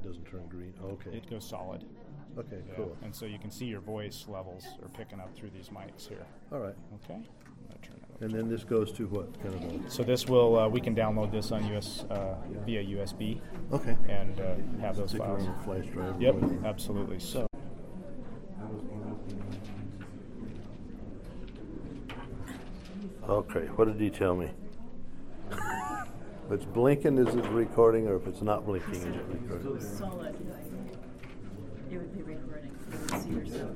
doesn't turn green. Okay. It goes solid. Okay, Yeah. cool. And so you can see your voice levels are picking up through these mics here. All right. Okay. I'm gonna turn that up. And then this goes to what kind of a... So this will we can download this on via USB Okay. and have those Stick it files. on a flash drive. Yep, absolutely. So Okay, what did he tell me? If it's blinking, is it recording, or if it's not blinking, is it recording? Solid. It would be recording. You would see yourself.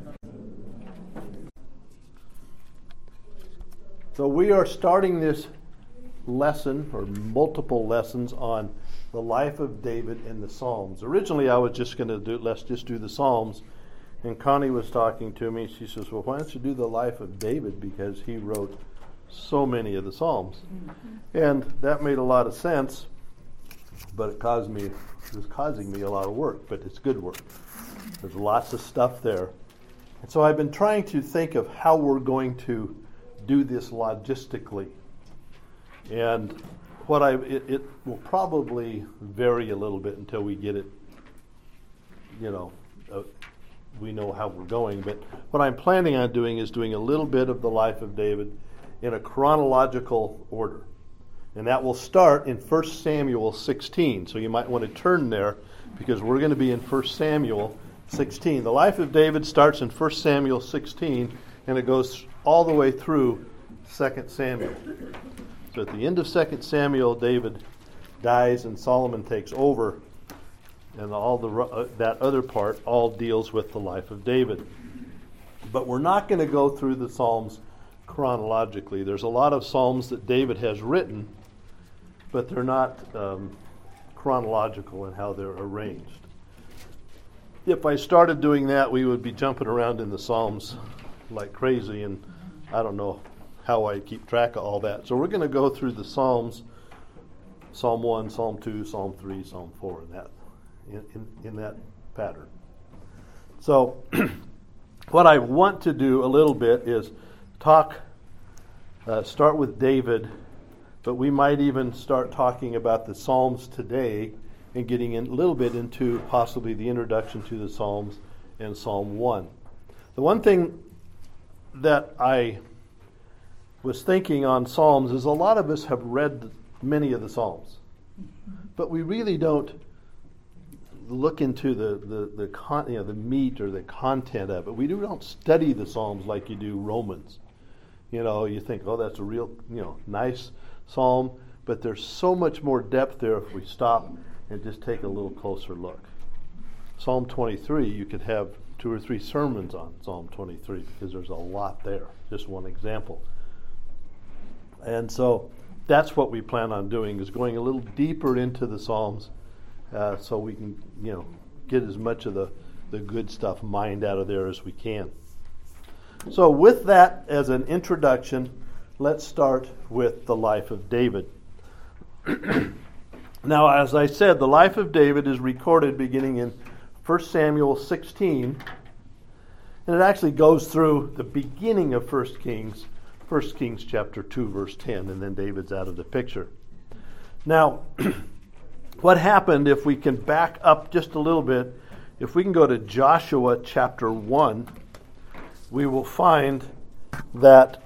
So we are starting this lesson, or multiple lessons, on the life of David in the Psalms. Originally, I was just going to let's just do the Psalms. And Connie was talking to me. She says, well, why don't you do the life of David, because he wrote so many of the Psalms. Mm-hmm. And that made a lot of sense, but it was causing me a lot of work, but it's good work. There's lots of stuff there. And so I've been trying to think of how we're going to do this logistically. And it will probably vary a little bit until we get it, we know how we're going. But what I'm planning on doing is doing a little bit of the life of David in a chronological order. And that will start in 1 Samuel 16. So you might want to turn there, because we're going to be in 1 Samuel 16. The life of David starts in 1 Samuel 16, and it goes all the way through 2 Samuel. So at the end of 2 Samuel, David dies and Solomon takes over, and all that other part all deals with the life of David. But we're not going to go through the Psalms chronologically. There's a lot of Psalms that David has written, but they're not chronological in how they're arranged. If I started doing that, we would be jumping around in the Psalms like crazy, and I don't know how I keep track of all that. So we're going to go through the Psalms, Psalm 1, Psalm 2, Psalm 3, Psalm 4, in that pattern. So what I want to do a little bit is start with David, but we might even start talking about the Psalms today and getting in a little bit into possibly the introduction to the Psalms and Psalm 1. The one thing that I was thinking on Psalms is a lot of us have read many of the Psalms, but we really don't look into the meat or the content of it. We don't study the Psalms like you do Romans. You think, oh, that's a real, nice psalm, but there's so much more depth there if we stop and just take a little closer look. Psalm 23, you could have 2 or 3 sermons on Psalm 23, because there's a lot there. Just one example. And so that's what we plan on doing, is going a little deeper into the Psalms, so we can, get as much of the good stuff mined out of there as we can. So with that as an introduction, let's start with the life of David. Now, as I said, the life of David is recorded beginning in 1 Samuel 16, and it actually goes through the beginning of 1 Kings chapter 2, verse 10, and then David's out of the picture. Now, what happened, if we can back up just a little bit, if we can go to Joshua chapter 1, we will find that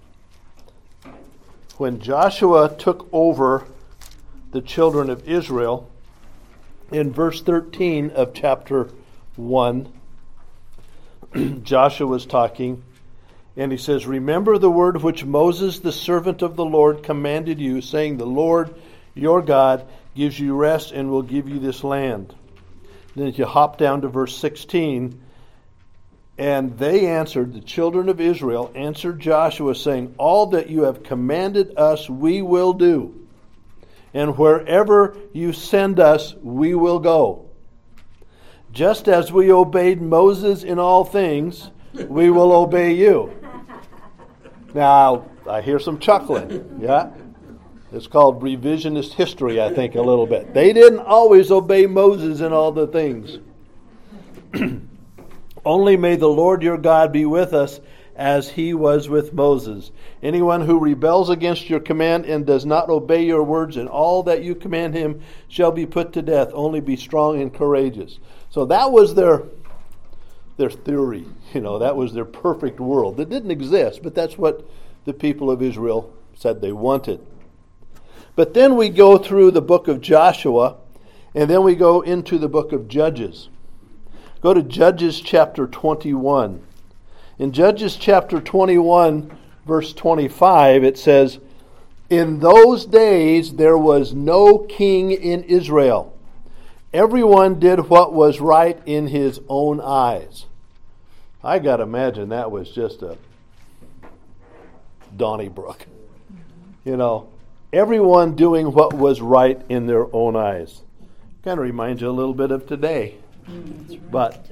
when Joshua took over the children of Israel, in verse 13 of chapter 1, Joshua was talking, and he says, "Remember the word which Moses, the servant of the Lord, commanded you, saying, the Lord your God gives you rest and will give you this land." Then if you hop down to verse 16, "And they answered," the children of Israel answered Joshua, saying, "All that you have commanded us we will do, and wherever you send us we will go. Just as we obeyed Moses in all things, we will obey you." Now, I hear some chuckling, yeah? It's called revisionist history, I think, a little bit. They didn't always obey Moses in all the things. "Only may the Lord your God be with us, as he was with Moses. Anyone who rebels against your command and does not obey your words and all that you command him shall be put to death. Only be strong and courageous. So that was their theory. That was their perfect world. That didn't exist, but that's what the people of Israel said they wanted. But then we go through the book of Joshua, and then we go into the book of Judges. Go to Judges chapter 21. In Judges chapter 21, verse 25, it says, "In those days there was no king in Israel. Everyone did what was right in his own eyes." I got to imagine that was just a Donnybrook. Everyone doing what was right in their own eyes. Kind of reminds you a little bit of today. But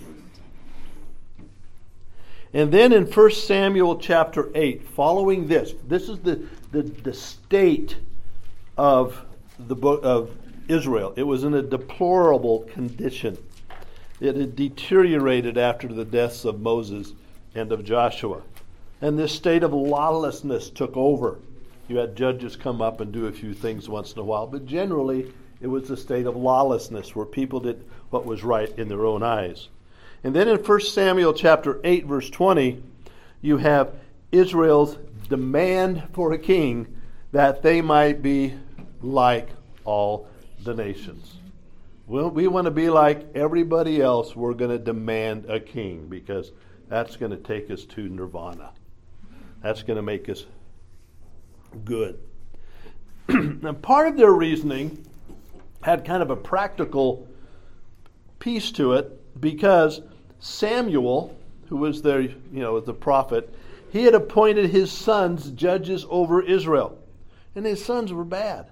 and then in 1 Samuel chapter 8, following this is the state of the book of Israel. It was in a deplorable condition. It had deteriorated after the deaths of Moses and of Joshua. And this state of lawlessness took over. You had judges come up and do a few things once in a while, but generally it was a state of lawlessness where people did what was right in their own eyes. And then in 1 Samuel chapter 8, verse 20, you have Israel's demand for a king that they might be like all the nations. Well, we want to be like everybody else. We're going to demand a king because that's going to take us to nirvana. That's going to make us good. Now, part of their reasoning had kind of a practical piece to it because Samuel, who was their, the prophet, he had appointed his sons judges over Israel. And his sons were bad.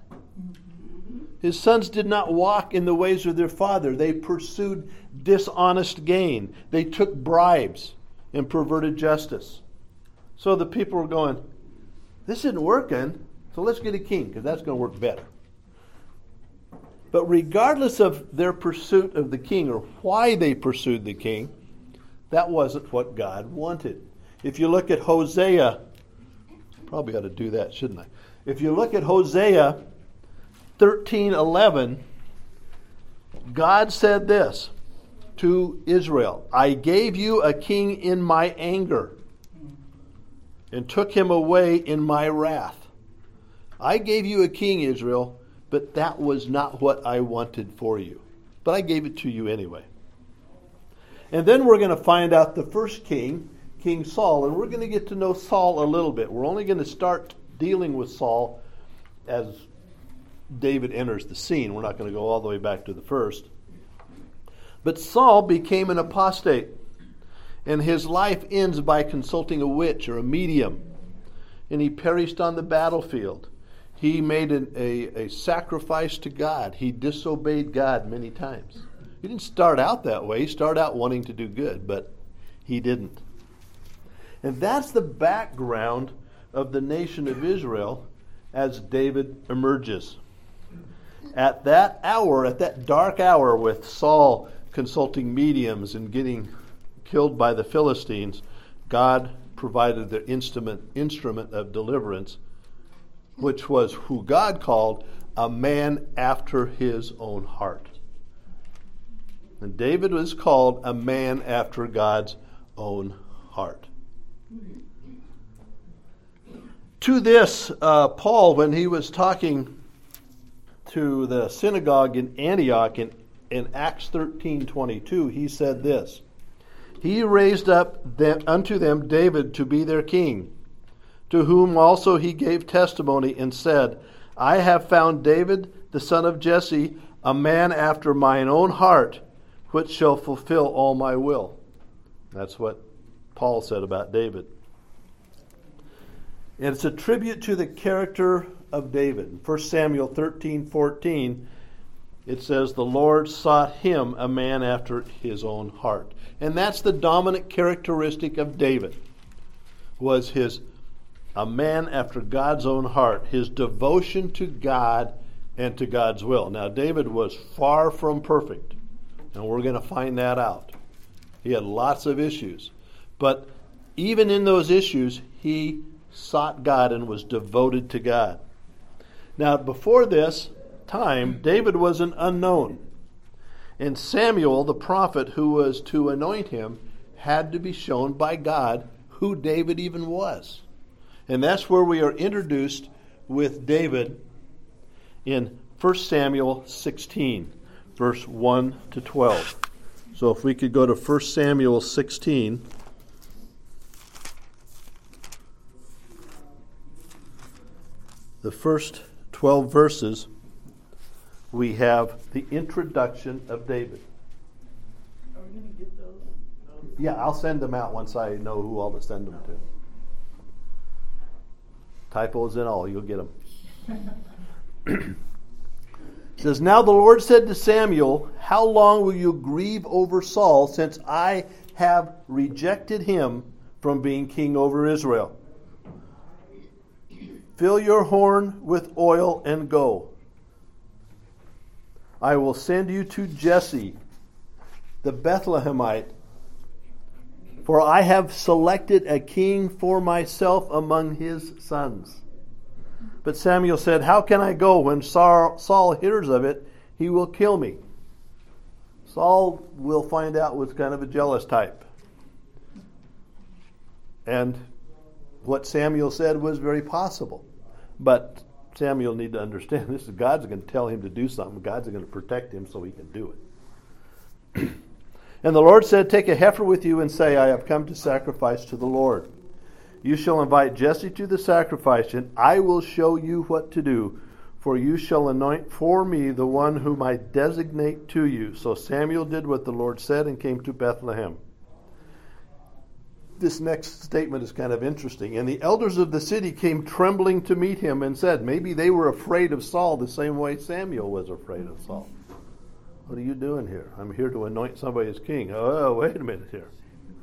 His sons did not walk in the ways of their father. They pursued dishonest gain. They took bribes and perverted justice. So the people were going, this isn't working, so let's get a king, because that's going to work better. But regardless of their pursuit of the king or why they pursued the king, that wasn't what God wanted. If you look at Hosea, probably ought to do that, shouldn't I? If you look at Hosea 13:11, God said this to Israel, "I gave you a king in my anger and took him away in my wrath." I gave you a king, Israel, but that was not what I wanted for you. But I gave it to you anyway. And then we're going to find out the first king, King Saul, and we're going to get to know Saul a little bit. We're only going to start dealing with Saul as David enters the scene. We're not going to go all the way back to the first. But Saul became an apostate, and his life ends by consulting a witch or a medium, and he perished on the battlefield. He made a sacrifice to God. He disobeyed God many times. He didn't start out that way. He started out wanting to do good, but he didn't. And that's the background of the nation of Israel as David emerges. At that hour, at that dark hour with Saul consulting mediums and getting killed by the Philistines, God provided the instrument of deliverance, which was who God called a man after his own heart. And David was called a man after God's own heart. To this, Paul, when he was talking to the synagogue in Antioch in Acts 13:22, he said this, "He raised up unto them David to be their king, to whom also he gave testimony and said, I have found David, the son of Jesse, a man after mine own heart, which shall fulfill all my will." That's what Paul said about David. And it's a tribute to the character of David. In 1 Samuel 13:14, it says, "The Lord sought him a man after his own heart." And that's the dominant characteristic of David, was a man after God's own heart, his devotion to God and to God's will. Now, David was far from perfect, and we're going to find that out. He had lots of issues. But even in those issues, he sought God and was devoted to God. Now, before this time, David was an unknown. And Samuel, the prophet who was to anoint him, had to be shown by God who David even was. And that's where we are introduced with David in 1 Samuel 16, verse 1 to 12. So if we could go to 1 Samuel 16. The first 12 verses, we have the introduction of David. Are we going to get those? Yeah, I'll send them out once I know who all to send them to. Typos and all, you'll get them. It says, Now the Lord said to Samuel, How long will you grieve over Saul, since I have rejected him from being king over Israel? Fill your horn with oil and go. I will send you to Jesse, the Bethlehemite, for I have selected a king for myself among his sons. But Samuel said, How can I go? When Saul hears of it, he will kill me. Saul, we'll find out, was kind of a jealous type. And what Samuel said was very possible. But Samuel needed to understand this is God's going to tell him to do something. God's going to protect him so he can do it. And the Lord said, Take a heifer with you and say, I have come to sacrifice to the Lord. You shall invite Jesse to the sacrifice, and I will show you what to do. For you shall anoint for me the one whom I designate to you. So Samuel did what the Lord said and came to Bethlehem. This next statement is kind of interesting. And the elders of the city came trembling to meet him and said, maybe they were afraid of Saul the same way Samuel was afraid of Saul. What are you doing here? I'm here to anoint somebody as king. Oh, wait a minute here.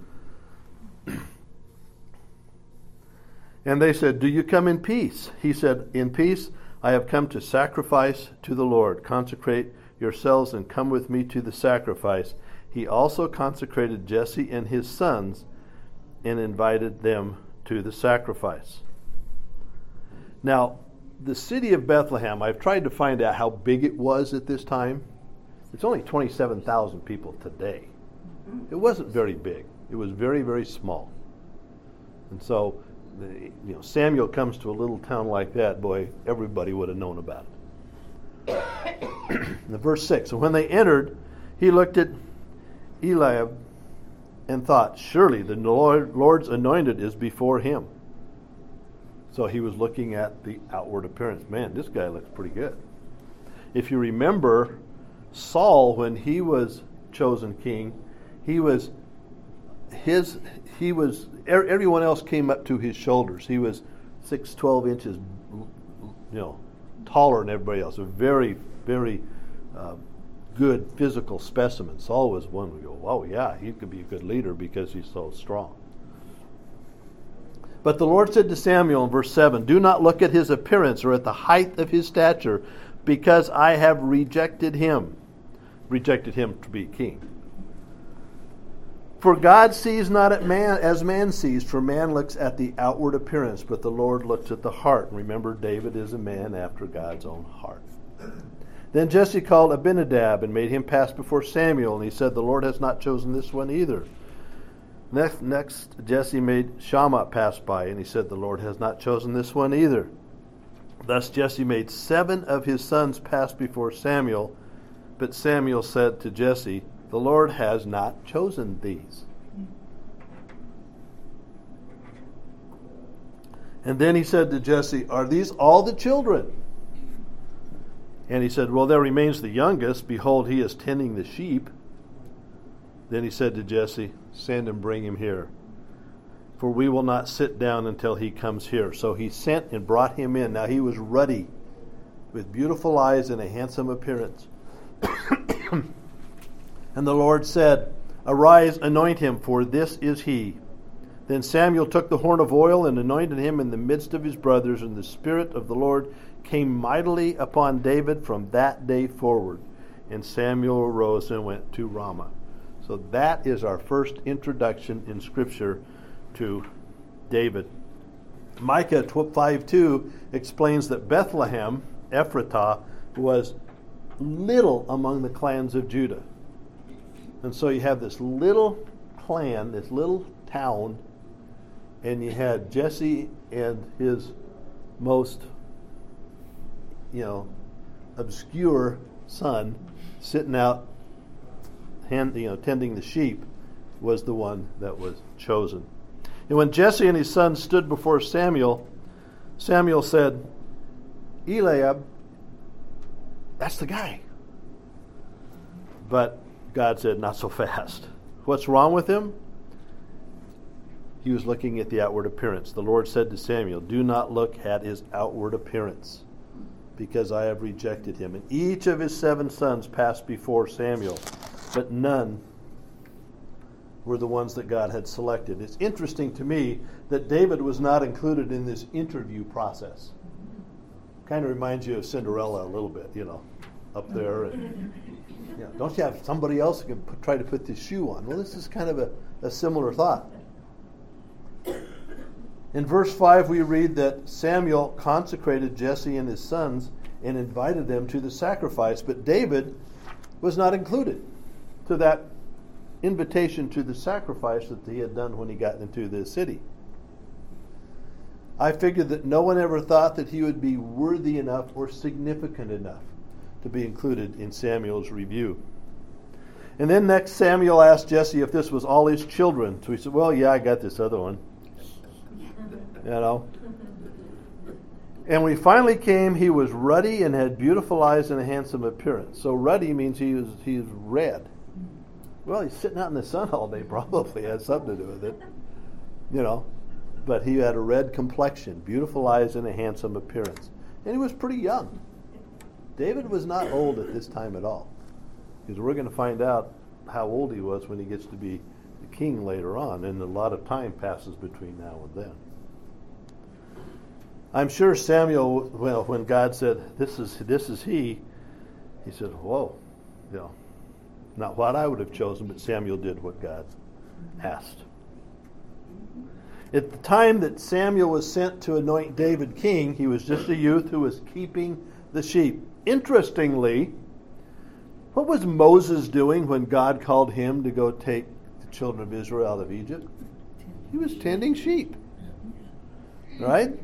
And they said, Do you come in peace? He said, In peace I have come to sacrifice to the Lord. Consecrate yourselves and come with me to the sacrifice. He also consecrated Jesse and his sons and invited them to the sacrifice. Now, the city of Bethlehem, I've tried to find out how big it was at this time. It's only 27,000 people today. It wasn't very big. It was very, very small. And so, Samuel comes to a little town like that, boy, everybody would have known about it. In verse 6, and when they entered, he looked at Eliab and thought, surely the Lord's anointed is before him. So he was looking at the outward appearance. Man, this guy looks pretty good. If you remember, Saul, when he was chosen king, everyone else came up to his shoulders. He was 12 inches, taller than everybody else. A very, very good physical specimen. Saul was one we go, wow, yeah, he could be a good leader because he's so strong. But the Lord said to Samuel in verse 7, Do not look at his appearance or at the height of his stature, because I have rejected him to be king. For God sees not at man as man sees, for man looks at the outward appearance, but the Lord looks at the heart. And remember, David is a man after God's own heart. Then Jesse called Abinadab and made him pass before Samuel, and he said, The Lord has not chosen this one either. Next, Jesse made Shammah pass by, and he said, The Lord has not chosen this one either. Thus Jesse made 7 of his sons pass before Samuel, but Samuel said to Jesse, The Lord has not chosen these. And then he said to Jesse, Are these all the children? And he said, Well, there remains the youngest. Behold, he is tending the sheep. Then he said to Jesse, Send and bring him here, for we will not sit down until he comes here. So he sent and brought him in. Now he was ruddy, with beautiful eyes and a handsome appearance. And the Lord said, Arise, anoint him, for this is he. Then Samuel took the horn of oil and anointed him in the midst of his brothers, and the Spirit of the Lord came mightily upon David from that day forward. And Samuel arose and went to Ramah. So that is our first introduction in Scripture to David. Micah 5:2 explains that Bethlehem, Ephratah, was little among the clans of Judah. And so you have this little clan, this little town, and you had Jesse and his most, obscure son sitting out, tending the sheep, was the one that was chosen. And when Jesse and his son stood before Samuel, Samuel said, "Eliab, that's the guy." But God said, "Not so fast." What's wrong with him? He was looking at the outward appearance. The Lord said to Samuel, "Do not look at his outward appearance, because I have rejected him." And each of his 7 sons passed before Samuel, but none were the ones that God had selected. It's interesting to me that David was not included in this interview process. Kind of reminds you of Cinderella a little bit, up there. And, don't you have somebody else who can try to put this shoe on? Well, this is kind of a similar thought. In verse 5, we read that Samuel consecrated Jesse and his sons and invited them to the sacrifice, but David was not included to that invitation to the sacrifice that he had done when he got into the city. I figured that no one ever thought that he would be worthy enough or significant enough to be included in Samuel's review. And then next Samuel asked Jesse if this was all his children. So he said, "Well, yeah, I got this other one." And when he finally came, he was ruddy and had beautiful eyes and a handsome appearance. So ruddy means he's red. Well, he's sitting out in the sun all day, probably has something to do with it. But he had a red complexion, beautiful eyes, and a handsome appearance. And he was pretty young. David was not old at this time at all. Because we're going to find out how old he was when he gets to be the king later on, and a lot of time passes between now and then. I'm sure Samuel, when God said, this is he said, "Whoa, not what I would have chosen," but Samuel did what God asked. At the time that Samuel was sent to anoint David king, he was just a youth who was keeping the sheep. Interestingly, what was Moses doing when God called him to go take the children of Israel out of Egypt? He was tending sheep. Right?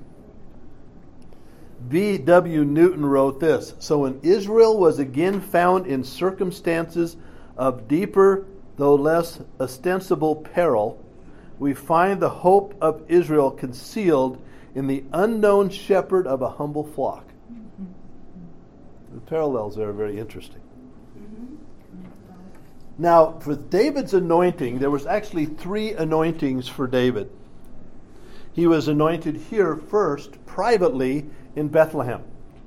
B.W. Newton wrote this: "So when Israel was again found in circumstances of deeper, though less ostensible peril, we find the hope of Israel concealed in the unknown shepherd of a humble flock." The parallels there are very interesting. Now, for David's anointing, there was actually 3 anointings for David. He was anointed here first, privately, in Bethlehem.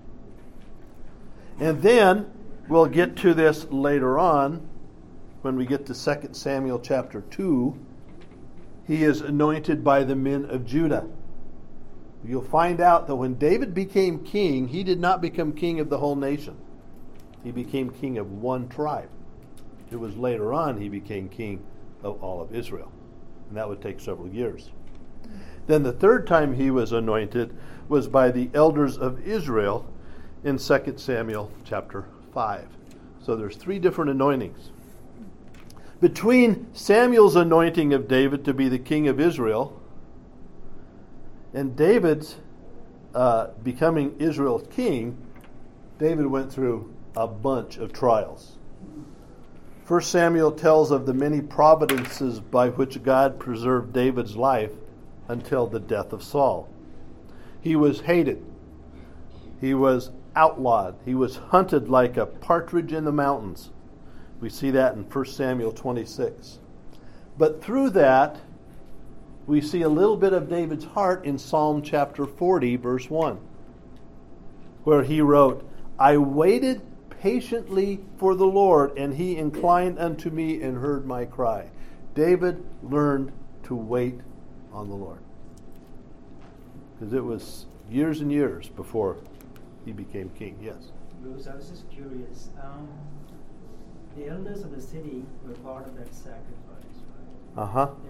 And then, we'll get to this later on, when we get to 2 Samuel chapter 2, he is anointed by the men of Judah. You'll find out that when David became king, he did not become king of the whole nation. He became king of one tribe. It was later on he became king of all of Israel. And that would take several years. Then the third time he was anointed was by the elders of Israel in 2 Samuel chapter 5. So there's 3 different anointings. Between Samuel's anointing of David to be the king of Israel and David's becoming Israel's king, David went through a bunch of trials. 1 Samuel tells of the many providences by which God preserved David's life until the death of Saul. He was hated. He was outlawed. He was hunted like a partridge in the mountains. We see that in 1 Samuel 26. But through that, we see a little bit of David's heart in Psalm chapter 40, verse 1, where he wrote, "I waited patiently for the Lord, and he inclined unto me and heard my cry." David learned to wait on the Lord. Because it was years and years before he became king. Yes? Bruce, I was just curious. The elders of the city were part of that sacrifice, right? Uh-huh.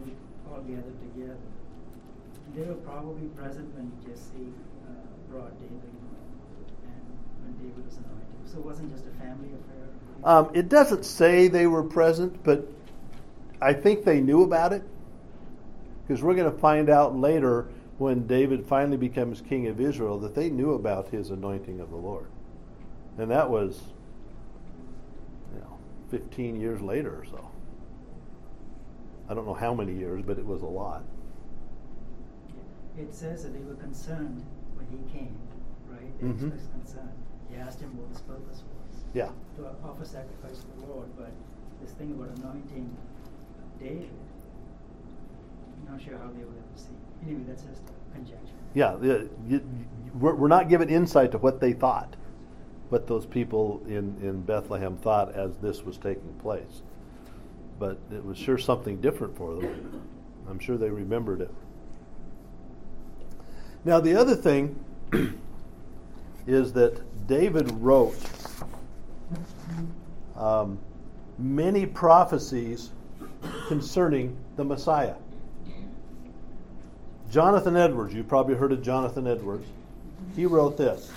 all gathered together. They were probably present when Jesse brought David, and when David was anointed. So it wasn't just a family affair. It doesn't say they were present, but I think they knew about it, because we're going to find out later when David finally becomes king of Israel that they knew about his anointing of the Lord. And that was 15 years later or so. I don't know how many years, but it was a lot. It says that they were concerned when he came, right? They expressed concern. They asked him what his purpose was. Yeah. To offer sacrifice to the Lord, but this thing about anointing David, I'm not sure how they would have seen. Anyway, that's just conjecture. Yeah, we're not given insight to what they thought, what those people in Bethlehem thought as this was taking place. But it was sure something different for them. I'm sure they remembered it. Now, the other thing is that David wrote many prophecies concerning the Messiah. Jonathan Edwards, you've probably heard of Jonathan Edwards. He wrote this.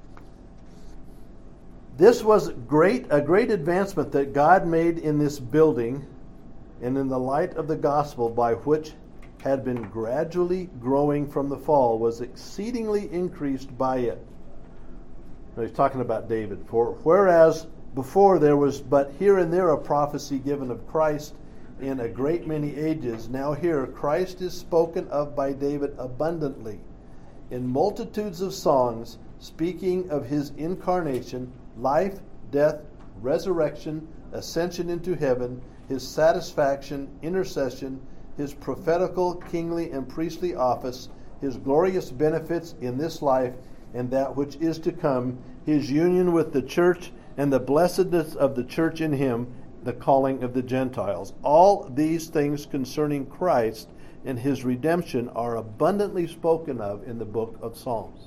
This was a great advancement that God made in this building and in the light of the gospel, by which had been gradually growing from the fall, was exceedingly increased by it. Now he's talking about David. For whereas before there was but here and there a prophecy given of Christ in a great many ages, now here Christ is spoken of by David abundantly, in multitudes of songs, speaking of his incarnation, life, death, resurrection, ascension into heaven, his satisfaction, intercession, his prophetical, kingly, and priestly office, his glorious benefits in this life and that which is to come, his union with the church and the blessedness of the church in him, the calling of the Gentiles. All these things concerning Christ and his redemption are abundantly spoken of in the book of Psalms.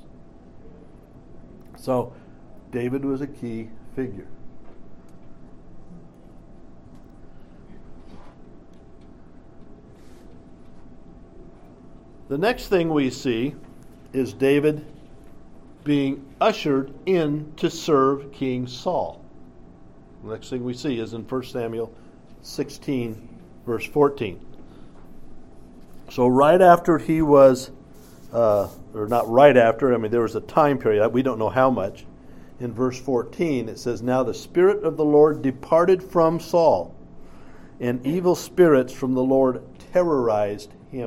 So, David was a key figure. The next thing we see is David being ushered in to serve King Saul. The next thing we see is in 1 Samuel 16, verse 14. So right after he was, or not right after, there was a time period, we don't know how much. In verse 14 it says, Now the Spirit of the Lord departed from Saul, and evil spirits from the Lord terrorized him.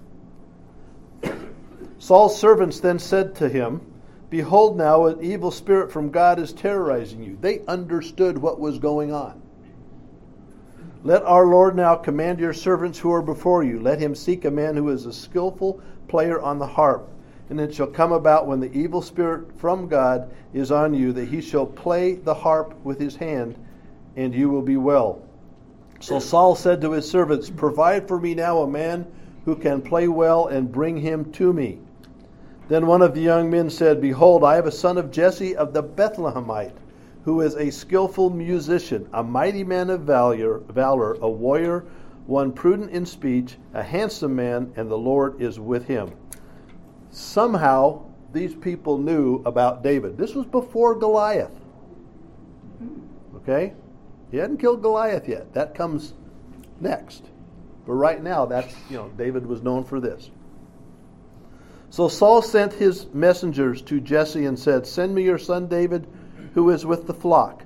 Saul's servants then said to him, Behold now, an evil spirit from God is terrorizing you. They understood what was going on. Let our Lord now command your servants who are before you. Let him seek a man who is a skillful player on the harp. And it shall come about when the evil spirit from God is on you, that he shall play the harp with his hand, and you will be well. So Saul said to his servants, Provide for me now a man who can play well, and bring him to me. Then one of the young men said, Behold, I have a son of Jesse of the Bethlehemite, who is a skillful musician, a mighty man of valor, a warrior, one prudent in speech, a handsome man, and the Lord is with him. Somehow, these people knew about David. This was before Goliath. Okay? He hadn't killed Goliath yet. That comes next. But right now, that's, David was known for this. So Saul sent his messengers to Jesse and said, Send me your son David, who is with the flock.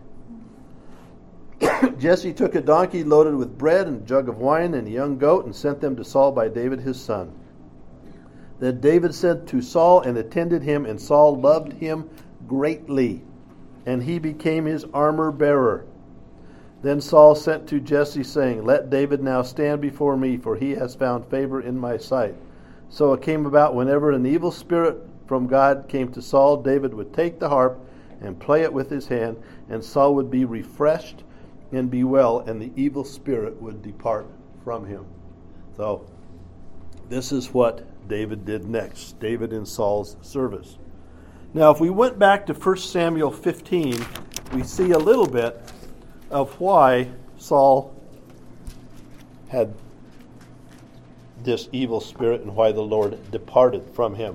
Jesse took a donkey loaded with bread and a jug of wine and a young goat and sent them to Saul by David his son. Then David sent to Saul and attended him, and Saul loved him greatly, and he became his armor bearer. Then Saul sent to Jesse, saying, Let David now stand before me, for he has found favor in my sight. So it came about, whenever an evil spirit from God came to Saul, David would take the harp and play it with his hand, and Saul would be refreshed and be well, and the evil spirit would depart from him. So this is what David did next, David in Saul's service. Now, if we went back to 1 Samuel 15, we see a little bit of why Saul had this evil spirit and why the Lord departed from him.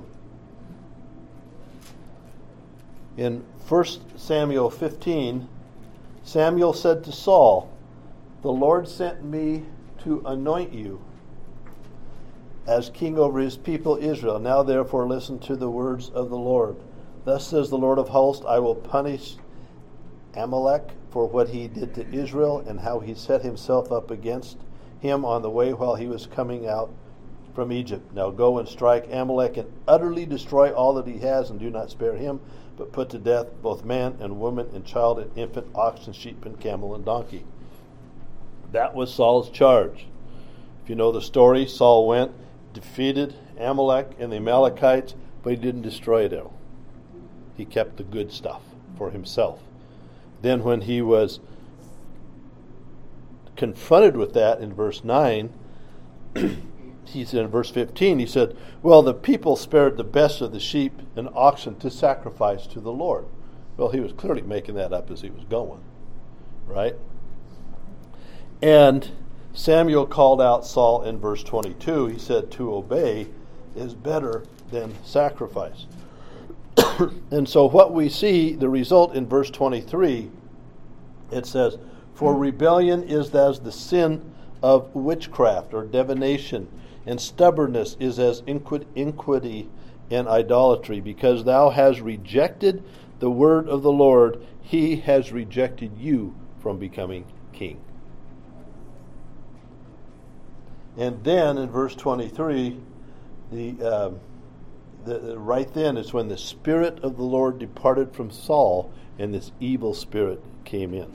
In 1 Samuel 15, Samuel said to Saul, "The Lord sent me to anoint you as king over his people Israel. Now therefore listen to the words of the Lord. Thus says the Lord of hosts, I will punish Amalek for what he did to Israel and how he set himself up against him on the way while he was coming out from Egypt. Now go and strike Amalek and utterly destroy all that he has, and do not spare him, but put to death both man and woman and child and infant, ox and sheep and camel and donkey." That was Saul's charge. If you know the story, Saul went, defeated Amalek and the Amalekites, but he didn't destroy them. He kept the good stuff for himself. Then when he was confronted with that in verse 9, he said in verse 15, he said, "Well, the people spared the best of the sheep and oxen to sacrifice to the Lord." Well, he was clearly making that up as he was going, right? And Samuel called out Saul in verse 22. He said, "To obey is better than sacrifice." And so what we see, the result in verse 23, it says, "For rebellion is as the sin of witchcraft or divination, and stubbornness is as iniquity and idolatry. Because thou hast rejected the word of the Lord, he has rejected you from becoming king." And then in verse 23, right then is when the Spirit of the Lord departed from Saul and this evil spirit came in.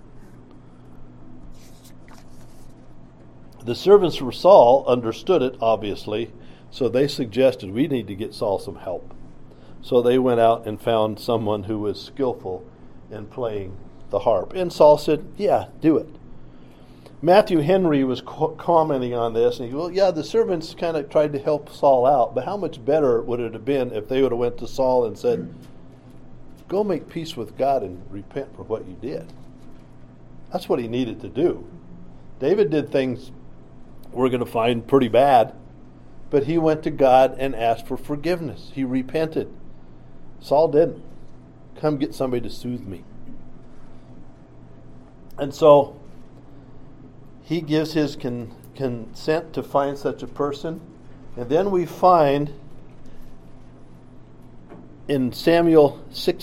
The servants of Saul understood it, obviously, so they suggested, we need to get Saul some help. So they went out and found someone who was skillful in playing the harp. And Saul said, "Yeah, do it." Matthew Henry was commenting on this, and he goes, "Well, yeah, the servants kind of tried to help Saul out, but how much better would it have been if they would have went to Saul and said, 'Go make peace with God and repent for what you did'?" That's what he needed to do. David did things we're going to find pretty bad, but he went to God and asked for forgiveness. He repented. Saul didn't. "Come get somebody to soothe me." And so he gives his consent to find such a person. And then we find in 1 Samuel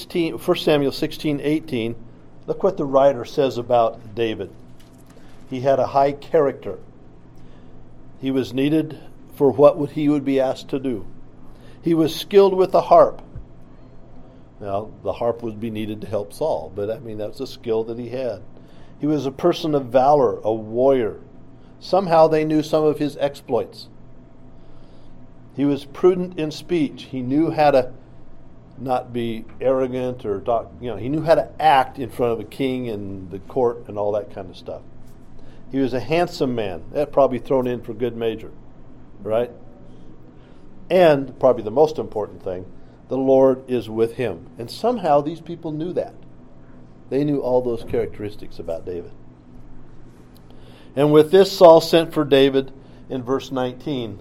16:18, look what the writer says about David. He had a high character. He was needed for what he would be asked to do. He was skilled with the harp. Now, the harp would be needed to help Saul, but that's a skill that he had. He was a person of valor, a warrior. Somehow they knew some of his exploits. He was prudent in speech. He knew how to not be arrogant or talk, he knew how to act in front of a king and the court and all that kind of stuff. He was a handsome man. That probably thrown in for good measure, right? And probably the most important thing, the Lord is with him. And somehow these people knew that. They knew all those characteristics about David. And with this, Saul sent for David in verse 19.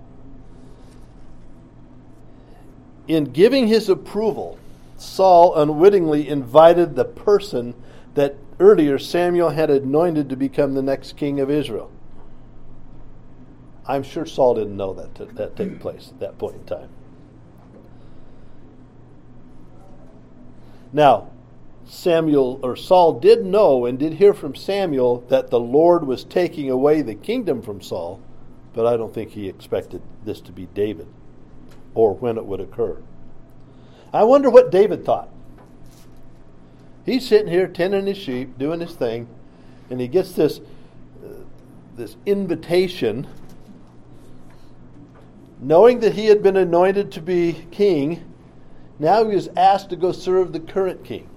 In giving his approval, Saul unwittingly invited the person that earlier Samuel had anointed to become the next king of Israel. I'm sure Saul didn't know that took place at that point in time. Now, Saul did know and did hear from Samuel that the Lord was taking away the kingdom from Saul, but I don't think he expected this to be David or when it would occur. I wonder what David thought. He's sitting here tending his sheep, doing his thing, and he gets this invitation, knowing that he had been anointed to be king. Now he was asked to go serve the current king.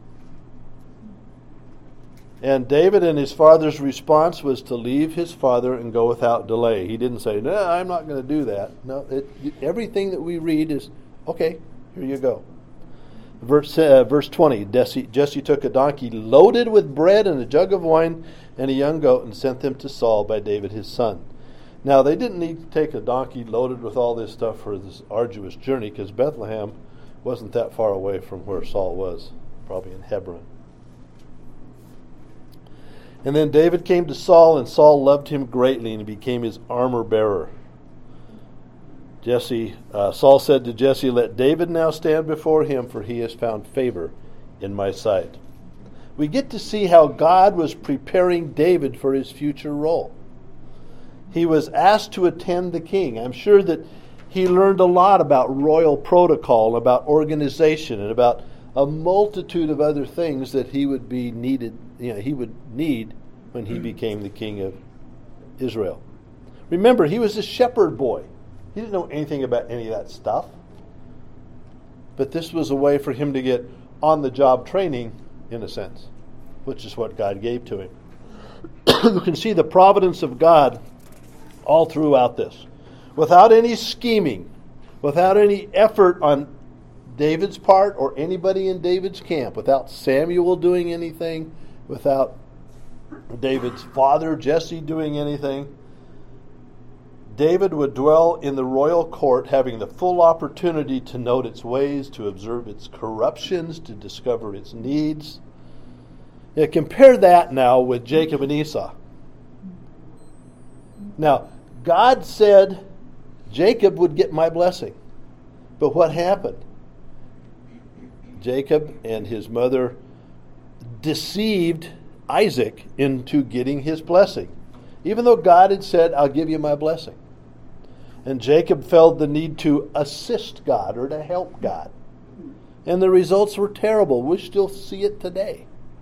And David and his father's response was to leave his father and go without delay. He didn't say, "No, I'm not going to do that." No, everything that we read is, okay, here you go. Verse 20, Jesse took a donkey loaded with bread and a jug of wine and a young goat and sent them to Saul by David his son. Now, they didn't need to take a donkey loaded with all this stuff for this arduous journey, because Bethlehem wasn't that far away from where Saul was, probably in Hebron. And then David came to Saul, and Saul loved him greatly, and he became his armor bearer. Saul said to Jesse, "Let David now stand before him, for he has found favor in my sight." We get to see how God was preparing David for his future role. He was asked to attend the king. I'm sure that he learned a lot about royal protocol, about organization, and about a multitude of other things that he would need when he became the king of Israel. Remember, he was a shepherd boy. He didn't know anything about any of that stuff. But this was a way for him to get on-the-job training, in a sense, which is what God gave to him. You can see the providence of God all throughout this. Without any scheming, without any effort on David's part or anybody in David's camp, without Samuel doing anything, without David's father, Jesse, doing anything, David would dwell in the royal court, having the full opportunity to note its ways, to observe its corruptions, to discover its needs. Now, compare that now with Jacob and Esau. Now, God said Jacob would get my blessing. But what happened? Jacob and his mother deceived Isaac into getting his blessing, even though God had said, "I'll give you my blessing." And Jacob felt the need to assist God or to help God. And the results were terrible. We still see it today.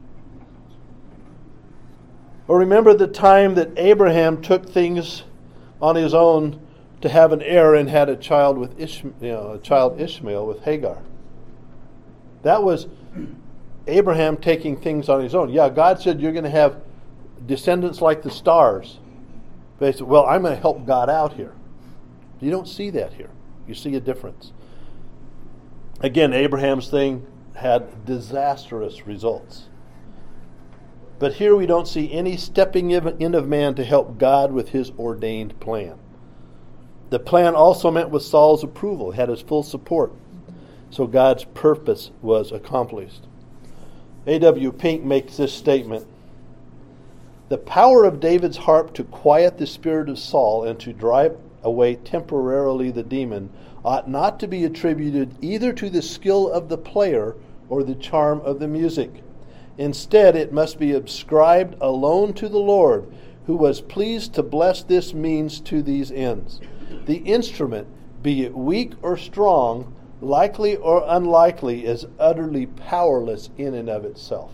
Or remember the time that Abraham took things on his own to have an heir and had a child with Ishmael with Hagar. That was Abraham taking things on his own. Yeah, God said you're going to have descendants like the stars. But they said, well, I'm going to help God out here. You don't see that here. You see a difference. Again, Abraham's thing had disastrous results. But here we don't see any stepping in of man to help God with his ordained plan. The plan also met with Saul's approval, had his full support. So God's purpose was accomplished. A.W. Pink makes this statement: "The power of David's harp to quiet the spirit of Saul and to drive away temporarily the demon ought not to be attributed either to the skill of the player or the charm of the music. Instead, it must be ascribed alone to the Lord, who was pleased to bless this means to these ends. The instrument, be it weak or strong, likely or unlikely, is utterly powerless in and of itself."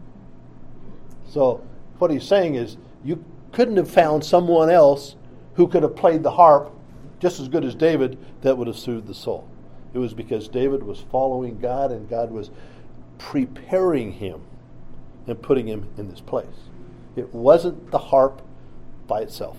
So what he's saying is, you couldn't have found someone else who could have played the harp just as good as David that would have soothed the soul. It was because David was following God, and God was preparing him and putting him in this place. It wasn't the harp by itself.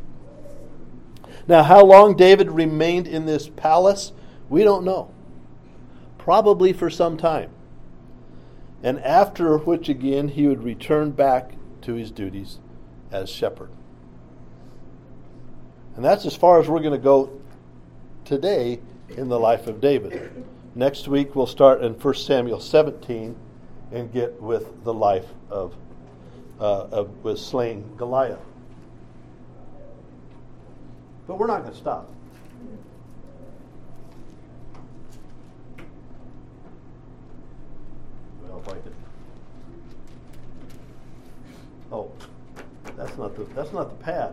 Now, how long David remained in this palace, we don't know. Probably for some time. And after which, again, he would return back to his duties as shepherd. And that's as far as we're going to go today in the life of David. Next week we'll start in 1 Samuel 17 and get with the life of with slaying Goliath. But we're not going to stop. Well, if I could. Oh, that's not the pad.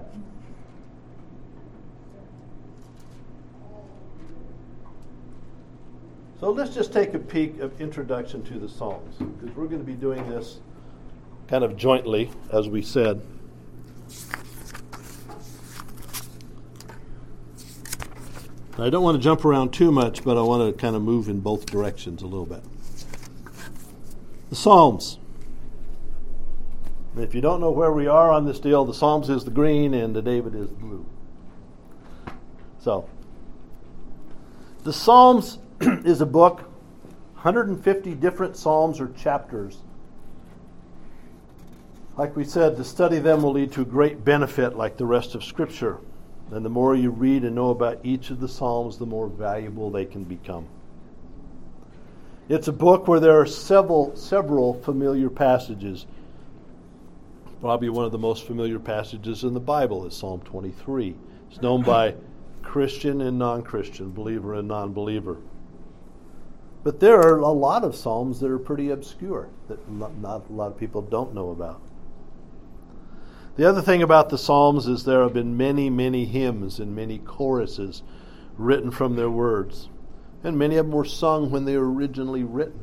So let's just take a peek of introduction to the Psalms, because we're going to be doing this kind of jointly, as we said. I don't want to jump around too much, but I want to kind of move in both directions a little bit. The Psalms. And if you don't know where we are on this deal, the Psalms is the green and the David is the blue. So, the Psalms is a book, 150 different psalms or chapters. Like we said, to study them will lead to great benefit like the rest of Scripture. And the more you read and know about each of the Psalms, the more valuable they can become. It's a book where there are several familiar passages. Probably one of the most familiar passages in the Bible is Psalm 23. It's known by Christian and non-Christian, believer and non-believer. But there are a lot of Psalms that are pretty obscure, that not a lot of people don't know about. The other thing about the Psalms is there have been many, many hymns and many choruses written from their words. And many of them were sung when they were originally written.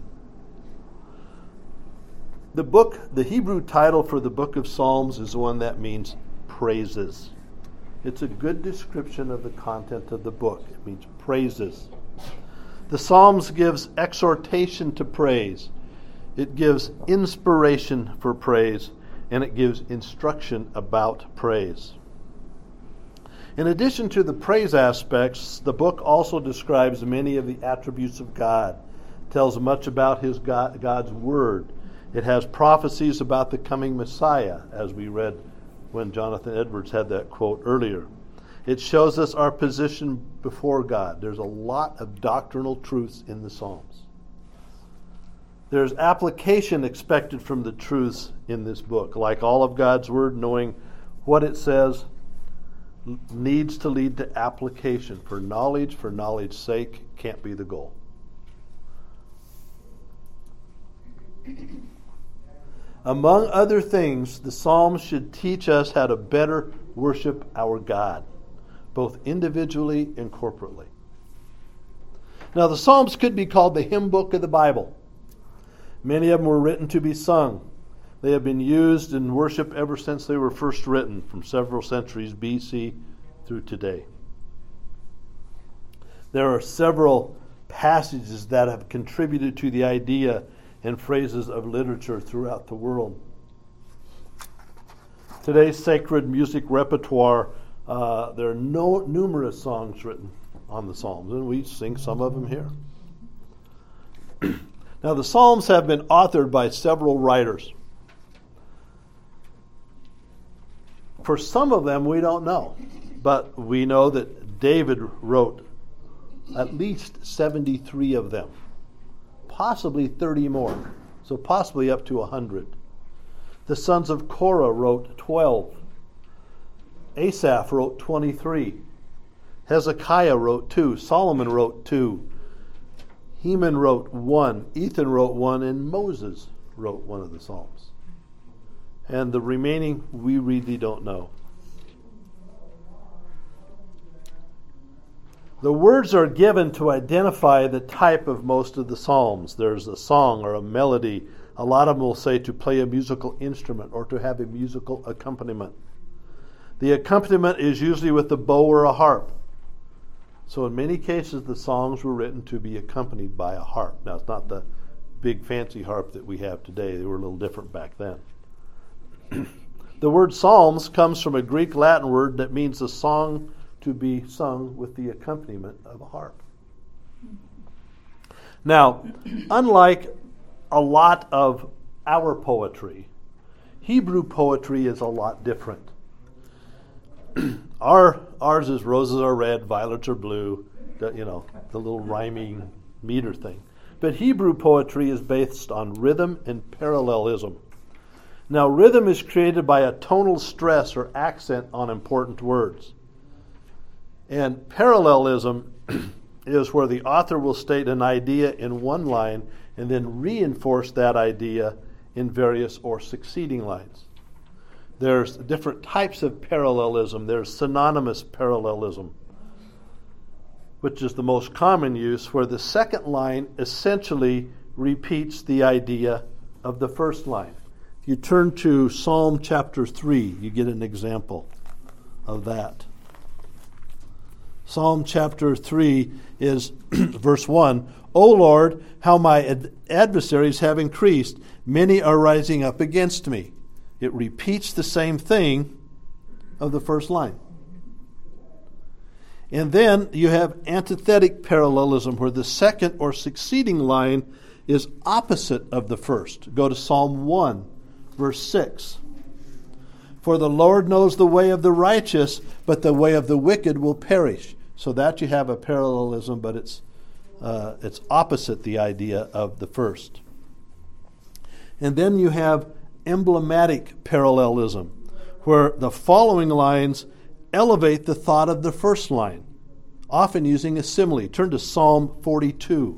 The Hebrew title for the book of Psalms is one that means praises. It's a good description of the content of the book. It means praises. The Psalms gives exhortation to praise. It gives inspiration for praise. And it gives instruction about praise. In addition to the praise aspects, the book also describes many of the attributes of God. It tells much about God's Word. It has prophecies about the coming Messiah, as we read when Jonathan Edwards had that quote earlier. It shows us our position before God. There's a lot of doctrinal truths in the Psalms. There's application expected from the truths in this book. Like all of God's Word, knowing what it says needs to lead to application. For knowledge's sake, can't be the goal. Among other things, the Psalms should teach us how to better worship our God, both individually and corporately. Now, the Psalms could be called the hymn book of the Bible. Many of them were written to be sung. They have been used in worship ever since they were first written, from several centuries BC through today. There are several passages that have contributed to the idea and phrases of literature throughout the world. Today's sacred music repertoire, there are numerous songs written on the Psalms, and we sing some of them here. Now, the Psalms have been authored by several writers. For some of them, we don't know. But we know that David wrote at least 73 of them. Possibly 30 more. So possibly up to 100. The sons of Korah wrote 12. Asaph wrote 23. Hezekiah wrote 2. Solomon wrote 2. Heman wrote 1, Ethan wrote 1, and Moses wrote one of the Psalms. And the remaining we really don't know. The words are given to identify the type of most of the Psalms. There's a song or a melody. A lot of them will say to play a musical instrument or to have a musical accompaniment. The accompaniment is usually with a bow or a harp. So in many cases, the songs were written to be accompanied by a harp. Now, it's not the big fancy harp that we have today. They were a little different back then. The word psalms comes from a Greek-Latin word that means a song to be sung with the accompaniment of a harp. Now, unlike a lot of our poetry, Hebrew poetry is a lot different. Ours is roses are red, violets are blue, the little rhyming meter thing. But Hebrew poetry is based on rhythm and parallelism. Now, rhythm is created by a tonal stress or accent on important words. And parallelism is where the author will state an idea in one line and then reinforce that idea in various or succeeding lines. There's different types of parallelism. There's synonymous parallelism, which is the most common use, where the second line essentially repeats the idea of the first line. If you turn to Psalm chapter 3, you get an example of that. Psalm chapter 3 is verse 1. O Lord, how my adversaries have increased. Many are rising up against me. It repeats the same thing of the first line. And then you have antithetic parallelism, where the second or succeeding line is opposite of the first. Go to Psalm 1, verse 6. For the Lord knows the way of the righteous, but the way of the wicked will perish. So that you have a parallelism, but it's opposite the idea of the first. And then you have emblematic parallelism, where the following lines elevate the thought of the first line, often using a simile. Turn to Psalm 42.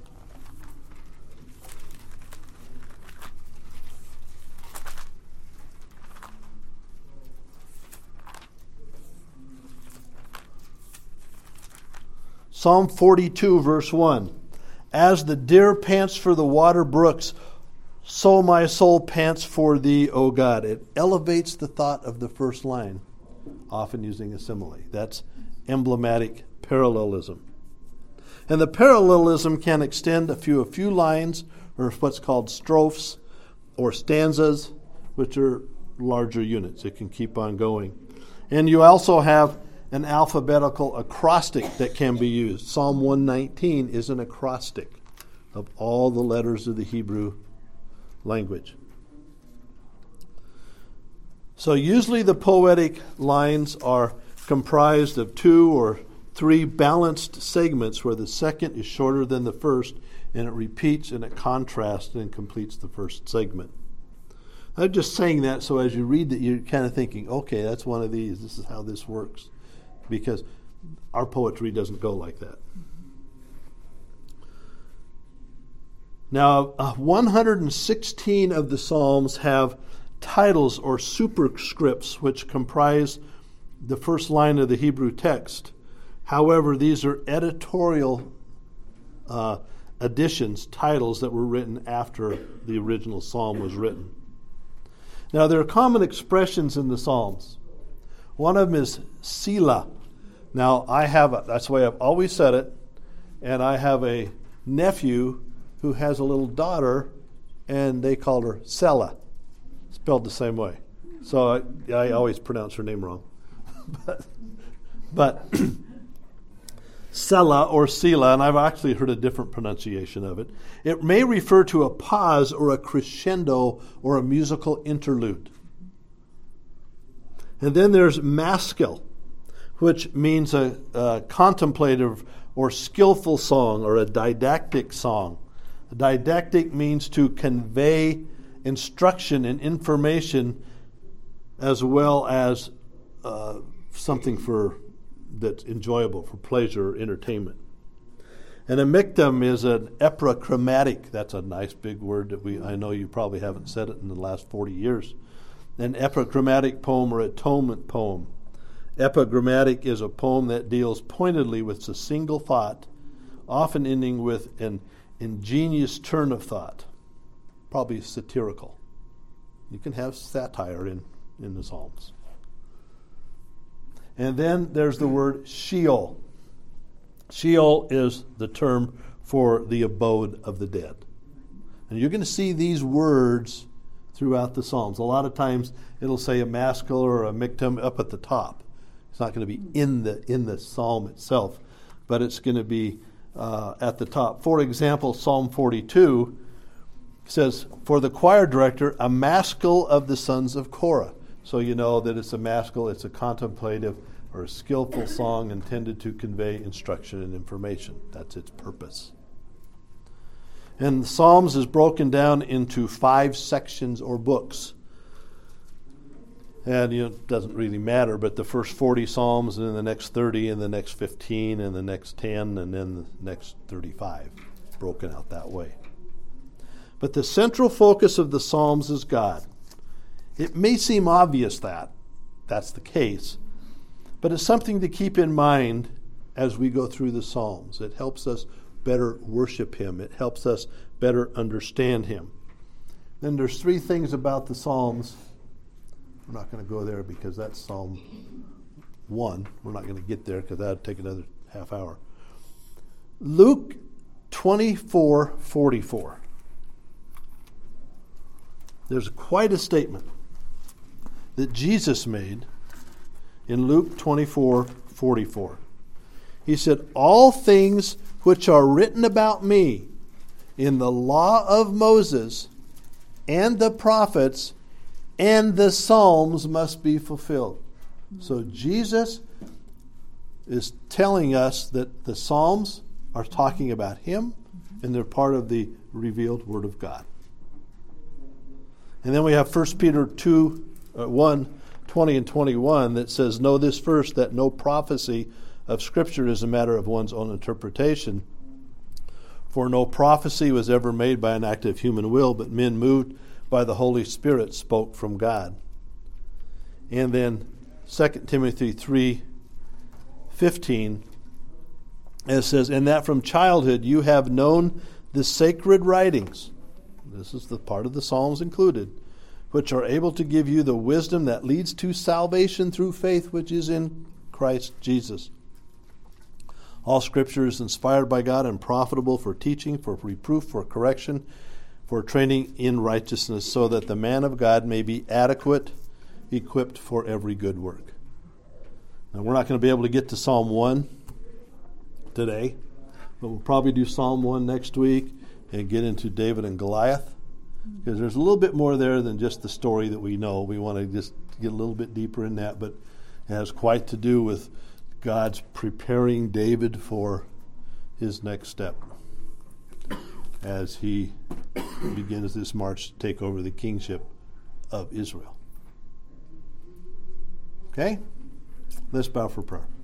Psalm 42, verse 1. As the deer pants for the water brooks, so my soul pants for thee, O God. It elevates the thought of the first line, often using a simile. That's emblematic parallelism. And the parallelism can extend a few lines, or what's called strophes, or stanzas, which are larger units. It can keep on going. And you also have an alphabetical acrostic that can be used. Psalm 119 is an acrostic of all the letters of the Hebrew language. So usually the poetic lines are comprised of 2 or 3 balanced segments where the second is shorter than the first, and it repeats and it contrasts and completes the first segment. I'm just saying that so as you read that you're kind of thinking, okay, that's one of these. This is how this works. Because our poetry doesn't go like that. Now, 116 of the Psalms have titles or superscripts which comprise the first line of the Hebrew text. However, these are editorial additions, titles that were written after the original psalm was written. Now, there are common expressions in the Psalms. One of them is Selah. Now, that's the way I've always said it, and I have a nephew who has a little daughter, and they called her Selah, spelled the same way. So I always pronounce her name wrong. but Selah or Selah, and I've actually heard a different pronunciation of it. It may refer to a pause or a crescendo or a musical interlude. And then there's maskil, which means a contemplative or skillful song or a didactic song. A didactic means to convey instruction and information as well as something that's enjoyable for pleasure or entertainment. And a miktam is an epichramatic. That's a nice big word that I know you probably haven't said it in the last 40 years. An epigrammatic poem or atonement poem. Epigrammatic is a poem that deals pointedly with a single thought, often ending with an ingenious turn of thought, probably satirical. You can have satire in the Psalms. And then there's the word Sheol. Sheol is the term for the abode of the dead. And you're going to see these words throughout the Psalms. A lot of times it'll say a maskil or a miktam up at the top. It's not going to be in the psalm itself, but it's going to be at the top. For example, Psalm 42 says, for the choir director, a maskil of the sons of Korah. So you know that it's a maskil, it's a contemplative or a skillful song intended to convey instruction and information. That's its purpose. And the Psalms is broken down into 5 sections or books. And it doesn't really matter, but the first 40 Psalms, and then the next 30, and the next 15, and the next 10, and then the next 35, broken out that way. But the central focus of the Psalms is God. It may seem obvious that that's the case, but it's something to keep in mind as we go through the Psalms. It helps us better worship Him. It helps us better understand Him. Then there's 3 things about the Psalms. We're not going to go there because that's Psalm 1. We're not going to get there because that would take another half hour. Luke 24:44. There's quite a statement that Jesus made in Luke 24:44. He said, all things which are written about me in the law of Moses and the prophets and the Psalms must be fulfilled. So Jesus is telling us that the Psalms are talking about him, and they're part of the revealed Word of God. And then we have 1 Peter 1, 20 and 21 that says, "Know this first, that no prophecy of Scripture is a matter of one's own interpretation. For no prophecy was ever made by an act of human will, but men moved by the Holy Spirit spoke from God." And then 2 Timothy 3:15, it says, "And that from childhood you have known the sacred writings," this is the part of the Psalms included, "which are able to give you the wisdom that leads to salvation through faith which is in Christ Jesus. All Scripture is inspired by God and profitable for teaching, for reproof, for correction, for training in righteousness, so that the man of God may be adequate, equipped for every good work." Now, we're not going to be able to get to Psalm 1 today, but we'll probably do Psalm 1 next week and get into David and Goliath, because there's a little bit more there than just the story that we know. We want to just get a little bit deeper in that, but it has quite to do with God's preparing David for his next step as he begins this march to take over the kingship of Israel. Okay? Let's bow for prayer.